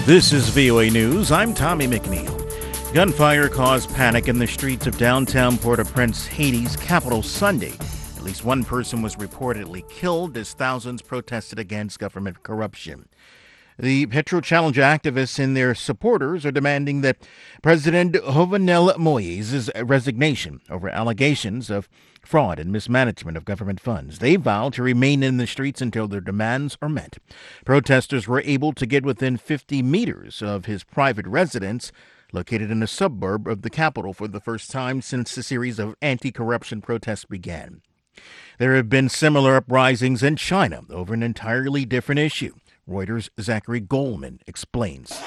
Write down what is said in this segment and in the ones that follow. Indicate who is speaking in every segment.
Speaker 1: This is VOA News. I'm Tommy McNeil. Gunfire caused panic in the streets of downtown Port-au-Prince, Haiti's capital Sunday. At least one person was reportedly killed as thousands protested against government corruption. The Petro Challenge activists and their supporters are demanding that President Jovenel Moise's resignation over allegations of fraud and mismanagement of government funds. They vow to remain in the streets until their demands are met. Protesters were able to get within 50 meters of his private residence, located in a suburb of the capital, for the first time since the series of anti-corruption protests began. There have been similar uprisings in China over an entirely different issue. Reuters' Zachary Goldman explains.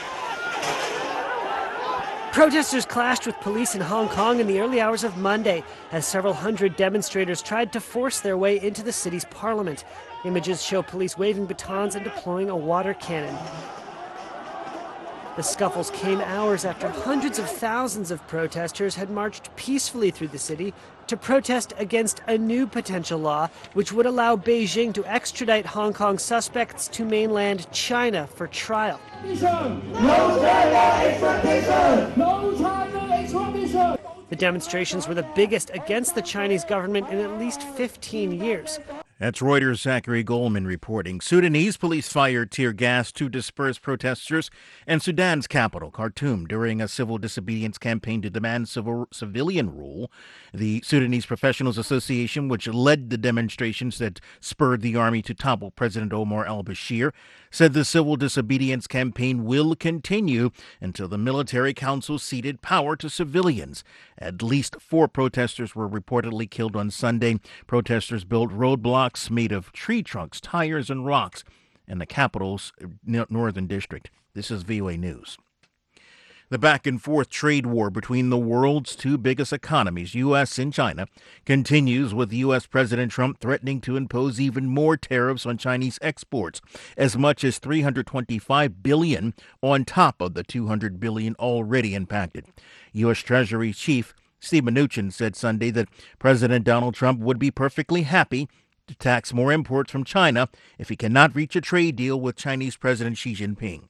Speaker 2: Protesters clashed with police in Hong Kong in the early hours of Monday as several hundred demonstrators tried to force their way into the city's parliament. Images show police waving batons and deploying a water cannon. The scuffles came hours after hundreds of thousands of protesters had marched peacefully through the city to protest against a new potential law which would allow Beijing to extradite Hong Kong suspects to mainland China for trial.
Speaker 3: No China extradition! No China extradition!
Speaker 2: The demonstrations were the biggest against the Chinese government in at least 15 years.
Speaker 1: That's Reuters' Zachary Goldman reporting. Sudanese police fired tear gas to disperse protesters in Sudan's capital, Khartoum, during a civil disobedience campaign to demand civilian rule. The Sudanese Professionals Association, which led the demonstrations that spurred the army to topple President Omar al-Bashir, said the civil disobedience campaign will continue until the military council ceded power to civilians. At least 4 protesters were reportedly killed on Sunday. Protesters built roadblocks made of tree trunks, tires, and rocks in the capital's northern district. This is VOA News. The back-and-forth trade war between the world's two biggest economies, U.S. and China, continues, with U.S. President Trump threatening to impose even more tariffs on Chinese exports, as much as $325 billion on top of the $200 billion already impacted. U.S. Treasury Chief Steve Mnuchin said Sunday that President Donald Trump would be perfectly happy to tax more imports from China if he cannot reach a trade deal with Chinese President Xi Jinping.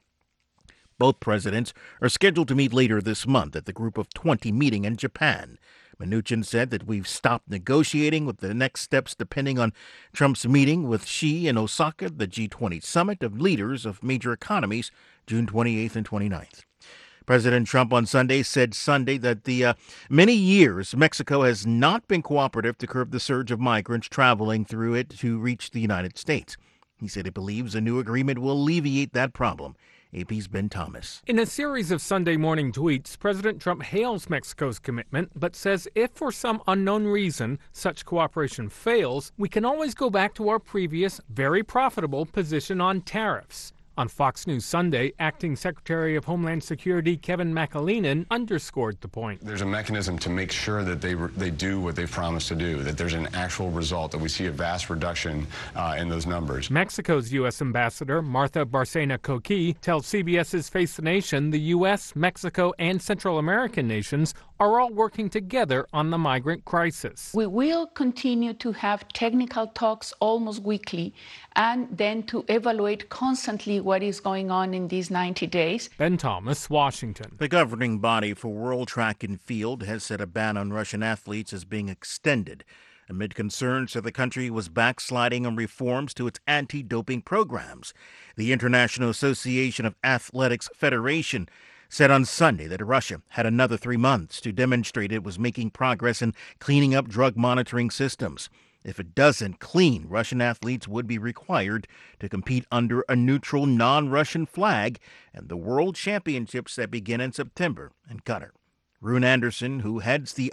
Speaker 1: Both presidents are scheduled to meet later this month at the Group of 20 meeting in Japan. Mnuchin said that we've stopped negotiating, with the next steps depending on Trump's meeting with Xi in Osaka, the G20 summit of leaders of major economies, June 28th and 29th. President Trump on Sunday said that the many years Mexico has not been cooperative to curb the surge of migrants traveling through it to reach the United States. He said he believes a new agreement will alleviate that problem. AP's Ben Thomas.
Speaker 4: In a series of Sunday morning tweets, President Trump hails Mexico's commitment, but says if for some unknown reason such cooperation fails, we can always go back to our previous, very profitable position on tariffs. On Fox News Sunday, Acting Secretary of Homeland Security Kevin McAleenan underscored the point.
Speaker 5: There's a mechanism to make sure that they do what they've promised to do, that there's an actual result, that we see a vast reduction in those numbers.
Speaker 4: Mexico's U.S. Ambassador Martha Bárcena Coqui tells CBS's Face the Nation the U.S., Mexico, and Central American nations are all working together on the migrant crisis.
Speaker 6: We will continue to have technical talks almost weekly and then to evaluate constantly what is going on in these 90 days.
Speaker 4: Ben Thomas, Washington.
Speaker 1: The governing body for World Track and Field has said a ban on Russian athletes is being extended amid concerns that the country was backsliding on reforms to its anti-doping programs. The International Association of Athletics Federation said on Sunday that Russia had another 3 months to demonstrate it was making progress in cleaning up drug monitoring systems. If it doesn't clean, Russian athletes would be required to compete under a neutral, non-Russian flag in the World Championships that begin in September in Qatar. Rune Anderson, who heads the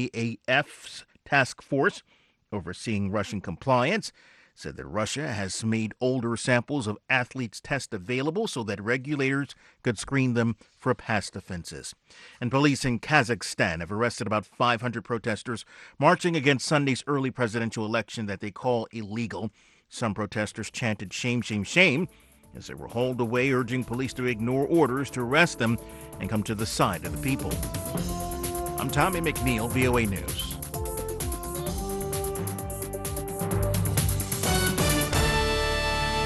Speaker 1: IAAF's task force overseeing Russian compliance, said that Russia has made older samples of athletes' tests available so that regulators could screen them for past offenses. And police in Kazakhstan have arrested about 500 protesters marching against Sunday's early presidential election that they call illegal. Some protesters chanted "shame, shame, shame" as they were hauled away, urging police to ignore orders to arrest them and come to the side of the people. I'm Tommy McNeil, VOA News.